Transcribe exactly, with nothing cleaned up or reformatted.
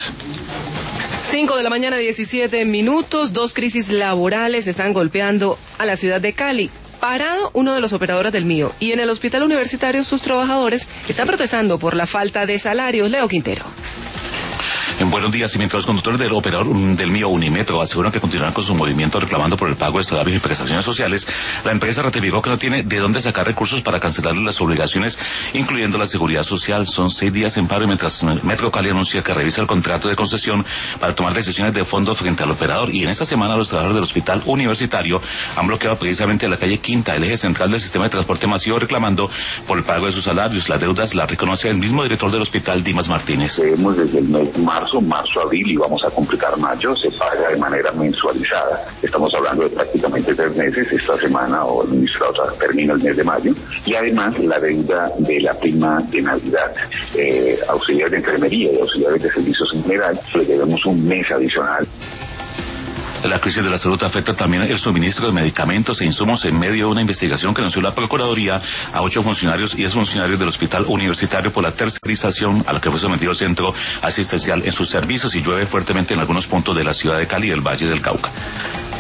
Cinco de la mañana, diecisiete minutos. Dos crisis laborales están golpeando a la ciudad de Cali. Parado uno de los operadores del Mío, y en el hospital universitario sus trabajadores están protestando por la falta de salarios. Leo Quintero. En buenos días, y mientras los conductores del operador del Mío Unimetro aseguran que continuarán con su movimiento reclamando por el pago de salarios y prestaciones sociales, la empresa ratificó que no tiene de dónde sacar recursos para cancelar las obligaciones, incluyendo la seguridad social. Son seis días en paro, mientras Metro Cali anuncia que revisa el contrato de concesión para tomar decisiones de fondo frente al operador. Y en esta semana los trabajadores del hospital universitario han bloqueado precisamente la calle Quinta, el eje central del sistema de transporte masivo, reclamando por el pago de sus salarios. Las deudas las reconoce el mismo director del hospital, Dimas Martínez. Hemos desde el mes de marzo, marzo, abril, y vamos a completar mayo, se paga de manera mensualizada. Estamos hablando de prácticamente tres meses. Esta semana o el administrador o sea, termina el mes de mayo. Y además la deuda de la prima de Navidad, eh, auxiliares de enfermería y auxiliares de servicios en general, le debemos un mes adicional. La crisis de la salud afecta también el suministro de medicamentos e insumos en medio de una investigación que anunció la Procuraduría a ocho funcionarios y exfuncionarios del hospital universitario por la tercerización a la que fue sometido el centro asistencial en sus servicios, y llueve fuertemente en algunos puntos de la ciudad de Cali y el Valle del Cauca.